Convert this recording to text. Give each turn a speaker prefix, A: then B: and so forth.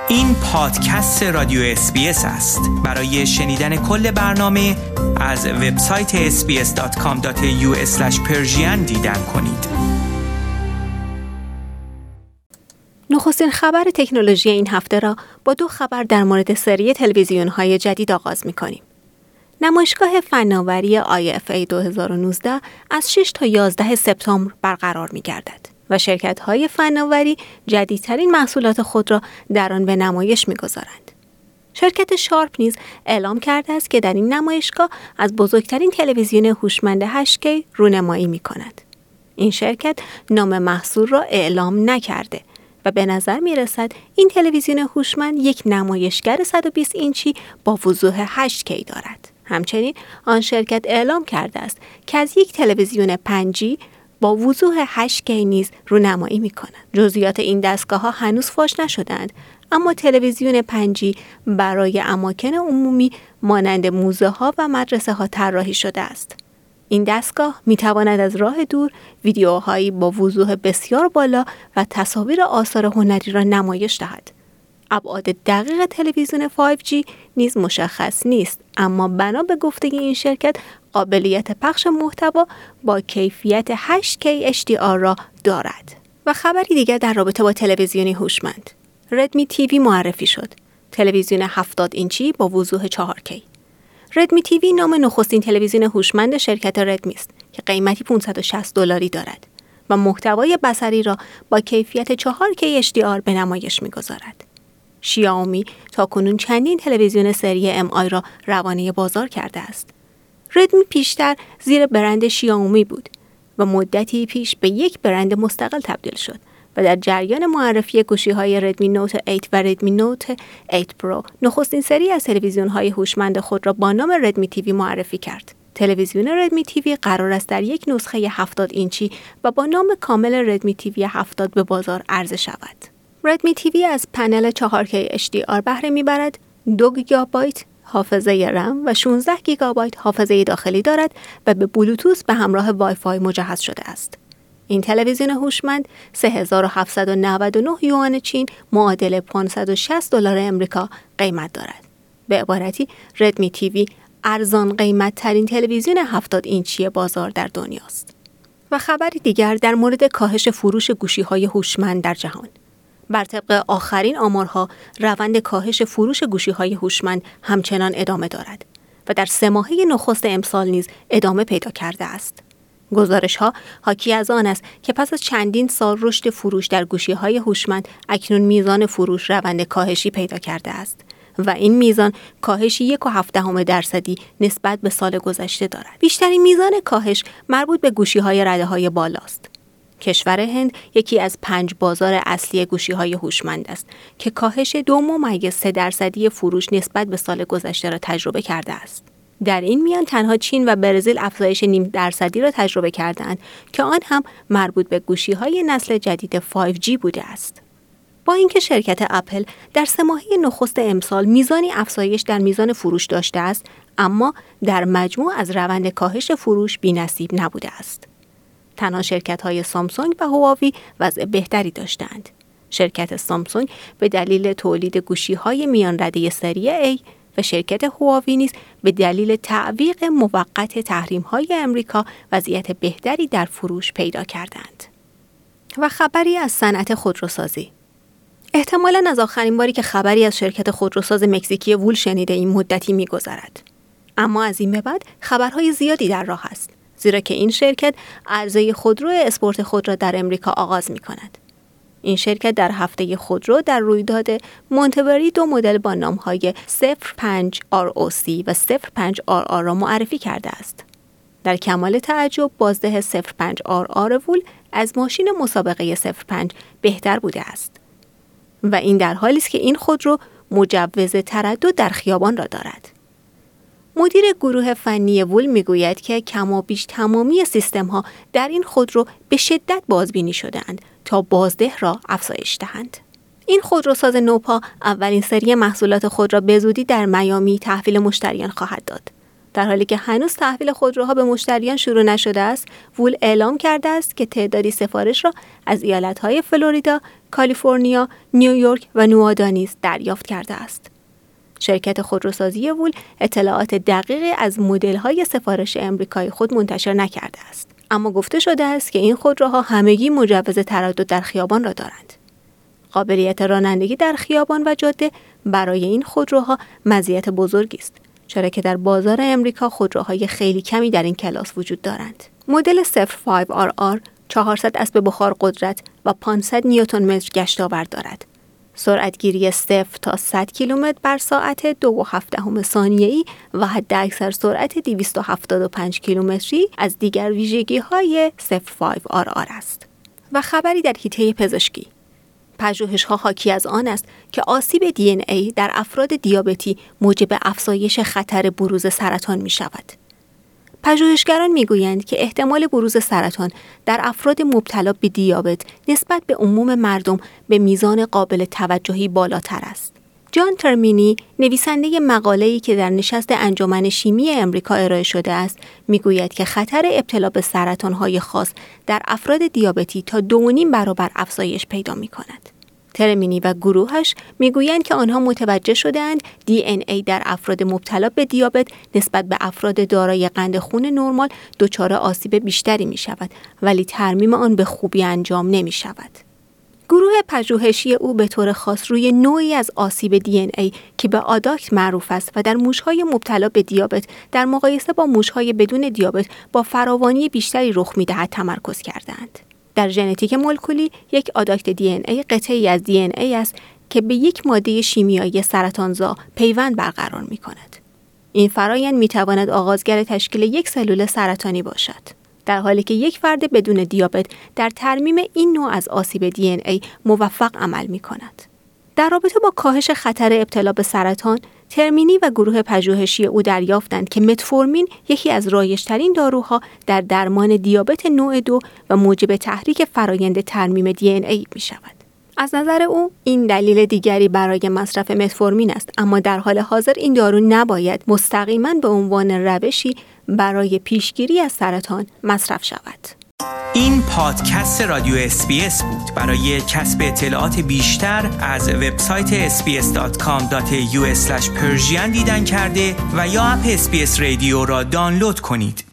A: این پادکست رادیو SBS است. برای شنیدن کل برنامه از وبسایت sbs.com.au/persian دیدن کنید.
B: نخستین خبر تکنولوژی این هفته را با 2 خبر در مورد سری تلویزیون‌های جدید آغاز می‌کنیم. نمایشگاه فناوری IFA 2019 از 6 تا 11 سپتامبر برقرار می‌گردد و شرکت‌های فناوری جدیدترین محصولات خود را در آن به نمایش می‌گذارند. شرکت شارپ نیز اعلام کرده است که در این نمایشگاه از بزرگترین تلویزیون هوشمند 8K رونمایی می‌کند. این شرکت نام محصول را اعلام نکرده و به نظر می‌رسد این تلویزیون هوشمند یک نمایشگر 120 اینچی با وضوح 8K دارد. همچنین آن شرکت اعلام کرده است که از یک تلویزیون 5G با وضوح 8K نیز رونمایی می‌کند. جزئیات این دستگاه‌ها هنوز فاش نشدند، اما تلویزیون 5G برای اماکن عمومی مانند موزه‌ها و مدرسه‌ها طراحی شده است. این دستگاه می‌تواند از راه دور ویدیوهایی با وضوح بسیار بالا و تصاویر آثار هنری را نمایش دهد. ابعاد دقیق تلویزیون 5G نیز مشخص نیست، اما بنا به گفته این شرکت قابلیت پخش محتوا با کیفیت 8K HDR را دارد. و خبری دیگر در رابطه با تلویزیونی هوشمند. ردمی تیوی معرفی شد. تلویزیون 70 اینچی با وضوح 4K. ردمی تیوی نام نخستین تلویزیون هوشمند شرکت ردمی است که قیمتی $560 دارد و محتوای بصری را با کیفیت 4K HDR به نمایش می‌گذارد. شیائومی تاکنون چندین تلویزیون سری MI را روانه بازار کرده است. ردمی پیشتر زیر برند شیائومی بود و مدتی پیش به یک برند مستقل تبدیل شد و در جریان معرفی گوشی‌های ردمی نوت 8 و ردمی نوت 8 پرو نخستین سری از تلویزیون‌های هوشمند خود را با نام ردمی تیوی معرفی کرد. تلویزیون ردمی تیوی قرار است در یک نسخه 70 اینچی و با نام کامل ردمی تیوی 70 به بازار عرضه شود. ردمی تیوی از پنل 4K HDR بهره می‌برد، 2 گیگابایت حافظه رم و 16 گیگابایت حافظه داخلی دارد و به بلوتوث به همراه وای فای مجهز شده است. این تلویزیون هوشمند $3799 یوان چین معادل $560 امریکا قیمت دارد. به عبارتی ردمی تیوی ارزان قیمت ترین تلویزیون 70 اینچی بازار در دنیاست. و خبری دیگر در مورد کاهش فروش گوشی‌های هوشمند در جهان. بر طبق آخرین آمارها روند کاهش فروش گوشی‌های هوشمند همچنان ادامه دارد و در 3 ماهه نخست امسال نیز ادامه پیدا کرده است. گزارش‌ها حاکی از آن است که پس از چندین سال رشد فروش در گوشی‌های هوشمند اکنون میزان فروش روند کاهشی پیدا کرده است و این میزان کاهشی 0.7% نسبت به سال گذشته دارد. بیشترین میزان کاهش مربوط به گوشی‌های رده‌های بالاست. کشور هند یکی از 5 بازار اصلی گوشی‌های هوشمند است که کاهش 2.3% فروش نسبت به سال گذشته را تجربه کرده است. در این میان تنها چین و برزیل افزایش 0.5% را تجربه کردند که آن هم مربوط به گوشی‌های نسل جدید 5G بوده است. با اینکه شرکت اپل در 3 ماهه نخست امسال میزانی افزایش در میزان فروش داشته است، اما در مجموع از روند کاهش فروش بی‌نصیب نبوده است. تنها شرکت‌های سامسونگ و هواوی وضع بهتری داشتند. شرکت سامسونگ به دلیل تولید گوشی‌های میان رده سری A و شرکت هواوی نیز به دلیل تعویق موقت تحریم‌های امریکا وضعیت بهتری در فروش پیدا کردند. و خبری از صنعت خودروسازی. احتمالاً از آخرین باری که خبری از شرکت خودروساز مکزیکی وول شنیده این مدتی می‌گذرد. اما از این به بعد خبرهای زیادی در راه است، زیرا که این شرکت عرضه خودرو اسپورت خود را در امریکا آغاز می‌کند. این شرکت در هفته خودرو در رویداد مونتبری 2 مدل با نام‌های 05 ROC و 05 RR را معرفی کرده است. در کمال تعجب بازده 05 RR وول از ماشین مسابقه 05 بهتر بوده است و این در حالی است که این خودرو مجوز تردد در خیابان را دارد. مدیر گروه فنی وول میگوید که کمابیش تمامی سیستم‌ها در این خودرو به شدت بازبینی شده‌اند تا بازده را افزایش دهند. این خودروساز نوپا اولین سری محصولات خود را به زودی در میامی تحویل مشتریان خواهد داد. در حالی که هنوز تحویل خودروها به مشتریان شروع نشده است، وول اعلام کرده است که تعدادی سفارش را از ایالت‌های فلوریدا، کالیفرنیا، نیویورک و نوادا نیز دریافت کرده است. شرکت خودروسازی وول اطلاعات دقیقی از مدل‌های سفارش امریکایی خود منتشر نکرده است، اما گفته شده است که این خودروها همگی مجوز تردد در خیابان را دارند. قابلیت رانندگی در خیابان و جاده برای این خودروها مزیت بزرگی است، چرا که در بازار امریکا خودروهای خیلی کمی در این کلاس وجود دارند. مدل 05RR 400 اسب بخار قدرت و 500 نیوتن متر گشتاور دارد. سرعتگیری 0 تا 100 کیلومتر بر ساعت 2.7 ثانیه‌ای و حداکثر سرعت 275 کیلومتری از دیگر ویژگی‌های 05RR است. و خبری در حیطه پزشکی. پژوهش‌ها حاکی از آن است که آسیب DNA در افراد دیابتی موجب افزایش خطر بروز سرطان می‌شود. پژوهشگران می‌گویند که احتمال بروز سرطان در افراد مبتلا به دیابت نسبت به عموم مردم به میزان قابل توجهی بالاتر است. جان ترمینی، نویسنده مقاله‌ای که در نشست انجمن شیمی امریکا ارائه شده است، می‌گوید که خطر ابتلا به سرطان‌های خاص در افراد دیابتی تا 2.5 برابر افزایش پیدا می‌کند. ترمینی و گروهش میگویند که آنها متوجه شدند DNA در افراد مبتلا به دیابت نسبت به افراد دارای قند خون نرمال دچار آسیب بیشتری می شود، ولی ترمیم آن به خوبی انجام نمی شود. گروه پژوهشی او به طور خاص روی نوعی از آسیب DNA که به آداکت معروف است و در موش‌های مبتلا به دیابت در مقایسه با موش‌های بدون دیابت با فراوانی بیشتری رخ می‌دهد تمرکز کردند. در ژنتیک مولکولی یک آداکت DNA قطعه‌ای از DNA است که به یک ماده شیمیایی سرطانزا پیوند برقرار می‌کند. این فرآیند می‌تواند آغازگر تشکیل یک سلول سرطانی باشد، در حالی که یک فرد بدون دیابت در ترمیم این نوع از آسیب DNA موفق عمل می‌کند. در رابطه با کاهش خطر ابتلا به سرطان، ترمینی و گروه پژوهشی او دریافتند که متفورمین یکی از رایج‌ترین داروها در درمان دیابت نوع 2 و موجب تحریک فرایند ترمیم DNA می‌شود. از نظر او این دلیل دیگری برای مصرف متفورمین است، اما در حال حاضر این دارو نباید مستقیما به عنوان روشی برای پیشگیری از سرطان مصرف شود.
A: این پادکست رادیو SBS بود. برای کسب اطلاعات بیشتر از وبسایت sbs.com.au/persian دیدن کرده و یا اپ SBS رادیو را دانلود کنید.